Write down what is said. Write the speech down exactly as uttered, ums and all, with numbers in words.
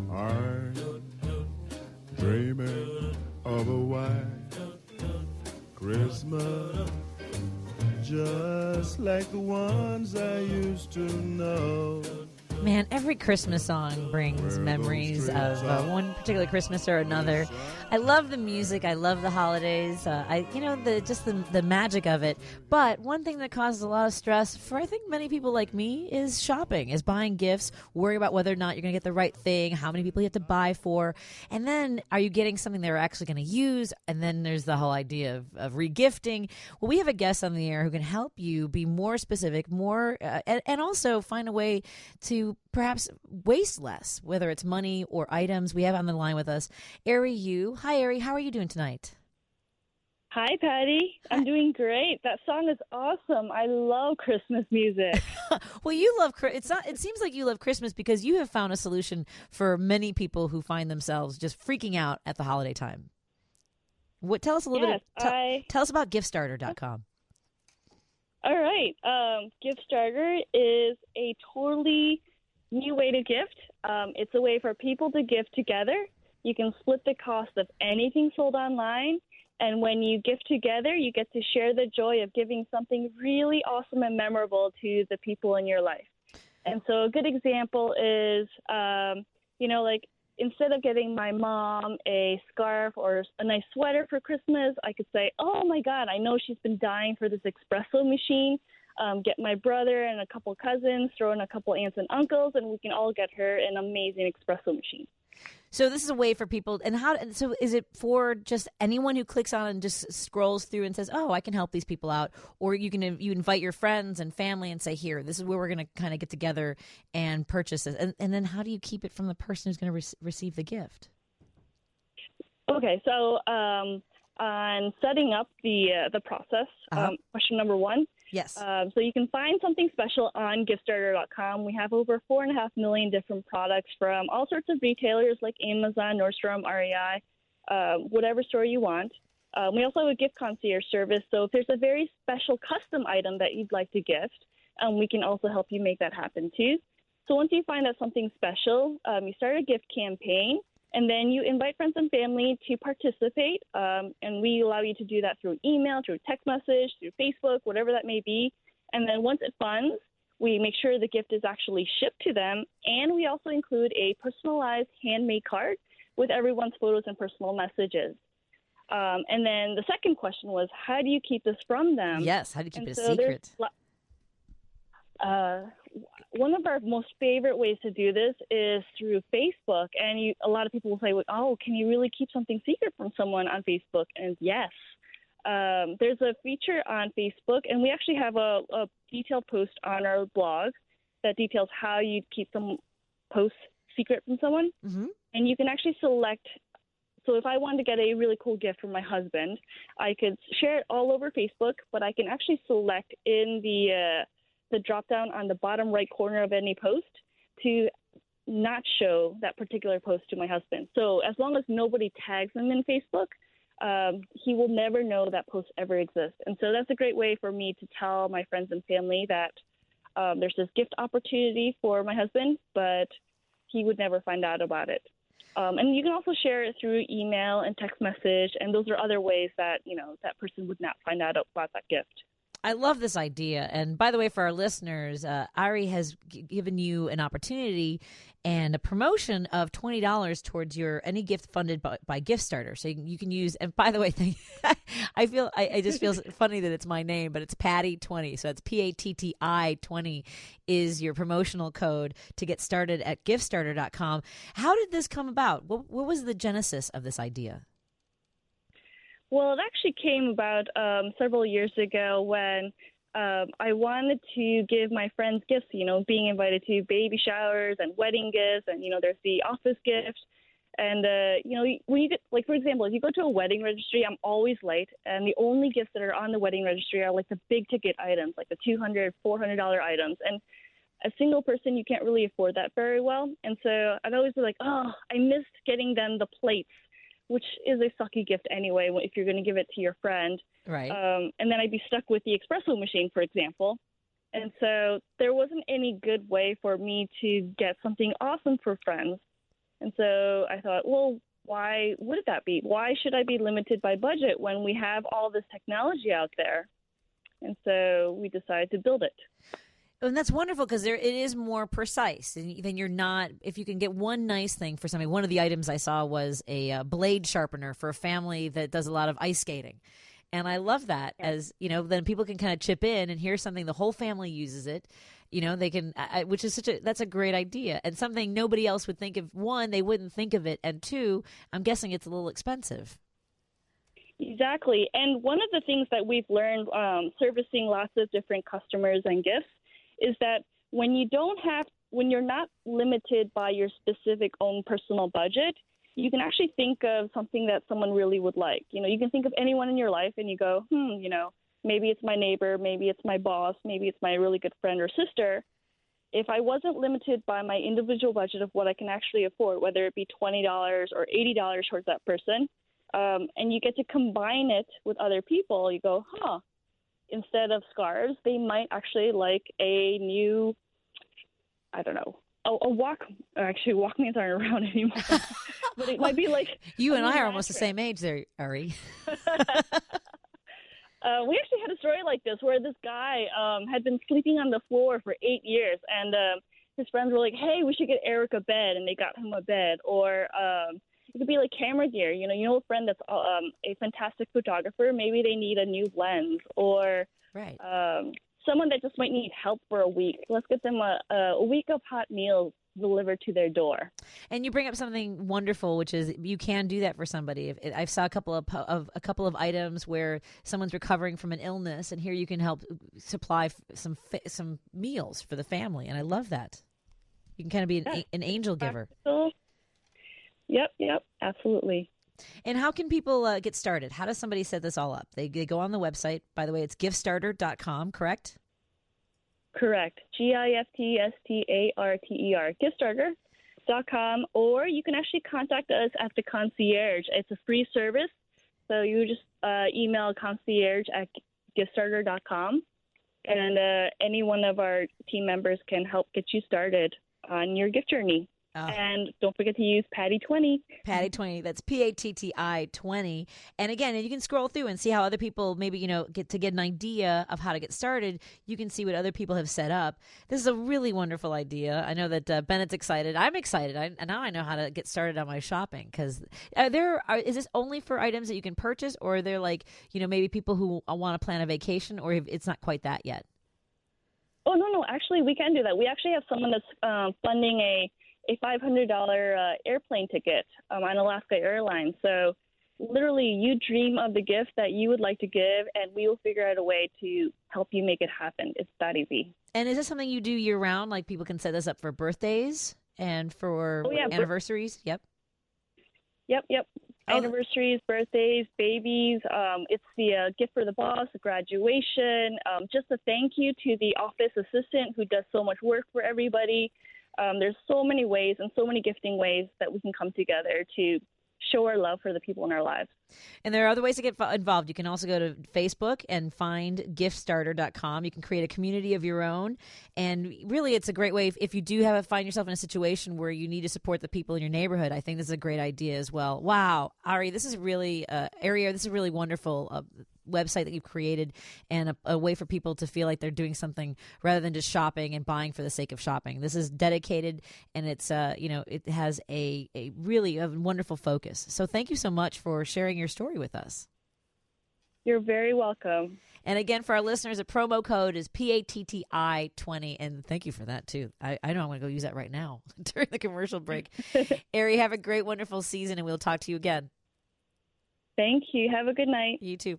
I'm dreaming of a white Christmas, just like the ones I used to know. Man, every Christmas song brings memories of uh, one particular Christmas or another. I love the music. I love the holidays. Uh, I, you know, the just the the magic of it. But one thing that causes a lot of stress for I think many people like me is shopping, is buying gifts, worrying about whether or not you're going to get the right thing, how many people you have to buy for, and then are you getting something they're actually going to use? And then there's the whole idea of, of regifting. Well, we have a guest on the air who can help you be more specific, more, uh, and, and also find a way to perhaps waste less, whether it's money or items. We have on the line with us Ari Yu. Hi, Ari. How are you doing tonight? Hi, Patty. I'm doing great. That song is awesome. I love Christmas music. Well, you love it's not. It seems like you love Christmas because you have found a solution for many people who find themselves just freaking out at the holiday time. What? Tell us a little yes, bit. Tell, I... tell us about gift starter dot com. All right. Um, Gift Starter is a totally new way to gift. Um, it's a way for people to gift together. You can split the cost of anything sold online. And when you gift together, you get to share the joy of giving something really awesome and memorable to the people in your life. And so a good example is, um, you know, like instead of getting my mom a scarf or a nice sweater for Christmas, I could say, oh, my God, I know she's been dying for this espresso machine. Um, get my brother and a couple cousins, throw in a couple aunts and uncles, and we can all get her an amazing espresso machine. So this is a way for people, and how? So is it for just anyone who clicks on and just scrolls through and says, "Oh, I can help these people out," or you can you invite your friends and family and say, "Here, this is where we're going to kind of get together and purchase this," and, and then how do you keep it from the person who's going to re- receive the gift? Okay, so um, on setting up the uh, the process, uh-huh. um, question number one. Yes. Um, so you can find something special on gift starter dot com. We have over four and a half million different products from all sorts of retailers like Amazon, Nordstrom, R E I, uh, whatever store you want. Um, we also have a gift concierge service. So if there's a very special custom item that you'd like to gift, um, we can also help you make that happen too. So once you find out something special, um, you start a gift campaign. And then you invite friends and family to participate, um, and we allow you to do that through email, through text message, through Facebook, whatever that may be. And then once it funds, we make sure the gift is actually shipped to them, and we also include a personalized handmade card with everyone's photos and personal messages. Um, and then the second question was, how do you keep this from them? Yes, how do you keep and it so a secret? Uh, one of our most favorite ways to do this is through Facebook. And you, a lot of people will say, oh, can you really keep something secret from someone on Facebook? And yes, um, there's a feature on Facebook, and we actually have a, a detailed post on our blog that details how you keep some posts secret from someone. Mm-hmm. And you can actually select. So if I wanted to get a really cool gift from my husband, I could share it all over Facebook, but I can actually select in the uh, the drop down on the bottom right corner of any post to not show that particular post to my husband. So as long as nobody tags him in Facebook, um, he will never know that post ever exists. And so that's a great way for me to tell my friends and family that um, there's this gift opportunity for my husband, but he would never find out about it. Um, and you can also share it through email and text message, and those are other ways that, you know, that person would not find out about that gift. I love this idea. And by the way, for our listeners, uh, Ari has g- given you an opportunity and a promotion of twenty dollars towards your any gift funded by, by Gift Starter. So you can, you can use, and by the way, thank, I feel, I, I just feel funny that it's my name, but it's Patty twenty. So it's P A T T I twenty is your promotional code to get started at gift starter dot com. How did this come about? What, what was the genesis of this idea? Well, it actually came about um, several years ago when um, I wanted to give my friends gifts, you know, being invited to baby showers and wedding gifts, and, you know, there's the office gift. And, uh, you know, when you get, like, for example, if you go to a wedding registry, I'm always late, and the only gifts that are on the wedding registry are, like, the big-ticket items, like the two hundred dollars, four hundred dollars items. And a single person, you can't really afford that very well. And so I'd always be like, oh, I missed getting them the plates, which is a sucky gift anyway if you're going to give it to your friend. Right. Um, and then I'd be stuck with the espresso machine, for example. And so there wasn't any good way for me to get something awesome for friends. And so I thought, well, why would that be? Why should I be limited by budget when we have all this technology out there? And so we decided to build it. And that's wonderful because there it is more precise. And then you're not, if you can get one nice thing for somebody. One of the items I saw was a uh, blade sharpener for a family that does a lot of ice skating. And I love that Yeah. as, you know, then people can kind of chip in and here's something the whole family uses it. You know, they can, I, which is such a, that's a great idea and something nobody else would think of. One, they wouldn't think of it. And two, I'm guessing it's a little expensive. Exactly. And one of the things that we've learned um, servicing lots of different customers and gifts is that when you don't have, when you're not limited by your specific own personal budget, you can actually think of something that someone really would like. You know, you can think of anyone in your life and you go, hmm, you know, maybe it's my neighbor, maybe it's my boss, maybe it's my really good friend or sister. If I wasn't limited by my individual budget of what I can actually afford, whether it be twenty dollars or eighty dollars towards that person, um, and you get to combine it with other people, you go, huh, instead of scarves, they might actually like a new, I don't know, a, a walk. Actually, Walkmans aren't around anymore. But it might be like You and a I new are almost the mattress. same age there, Ari. Uh, we actually had a story like this where this guy um, had been sleeping on the floor for eight years, and um, his friends were like, hey, we should get Eric a bed, and they got him a bed. Or um, it could be like camera gear. You know, you know a friend that's um, a fantastic photographer, maybe they need a new lens. Or Right. um, someone that just might need help for a week. Let's get them a, a week of hot meals delivered to their door. And you bring up something wonderful, which is you can do that for somebody. If, I saw a couple of, of a couple of items where someone's recovering from an illness, and here you can help supply some some meals for the family. And I love that. You can kind of be an, Yeah. an angel giver. So, yep, yep, absolutely. And how can people uh, get started? How does somebody set this all up? They, they go on the website. By the way, it's gift starter dot com, correct? Correct. G I F T S T A R T E R, gift starter dot com, or you can actually contact us at the concierge. It's a free service, so you just uh, email concierge at gift starter dot com, and uh, any one of our team members can help get you started on your gift journey. Oh. And don't forget to use Patty twenty. Patty twenty. That's P A T T I twenty. And again, you can scroll through and see how other people maybe, you know, get to get an idea of how to get started. You can see what other people have set up. This is a really wonderful idea. I know that uh, Bennett's excited. I'm excited. I, and now I know how to get started on my shopping because are there are, is this only for items that you can purchase, or are there like, you know, maybe people who want to plan a vacation, or if it's not quite that yet? Oh, no, no. Actually, we can do that. We actually have someone that's um, funding a a five hundred dollars uh, airplane ticket um, on Alaska Airlines. So literally you dream of the gift that you would like to give, and we will figure out a way to help you make it happen. It's that easy. And is this something you do year round? Like people can set this up for birthdays and for Oh, yeah, bir- anniversaries? Yep. Yep, yep. Oh. Anniversaries, birthdays, babies. Um, it's the uh, gift for the boss, the graduation, um, just a thank you to the office assistant who does so much work for everybody. Um, there's so many ways and so many gifting ways that we can come together to show our love for the people in our lives. And there are other ways to get fo- involved. You can also go to Facebook and find gift starter dot com. You can create a community of your own. And really, it's a great way if, if you do have a, find yourself in a situation where you need to support the people in your neighborhood. I think this is a great idea as well. Wow, Ari, this is really, uh, Ari, this is really wonderful. Uh, website that you've created, and a, a way for people to feel like they're doing something rather than just shopping and buying for the sake of shopping. This is dedicated, and it's uh you know it has a a really a wonderful focus. So thank you so much for sharing your story with us. You're very welcome. And again, for our listeners, the promo code is P A T T I twenty, and thank you for that too. I, I know I'm going to go use that right now during the commercial break. Ari, have a great, wonderful season, and we'll talk to you again. Thank you. Have a good night. You too.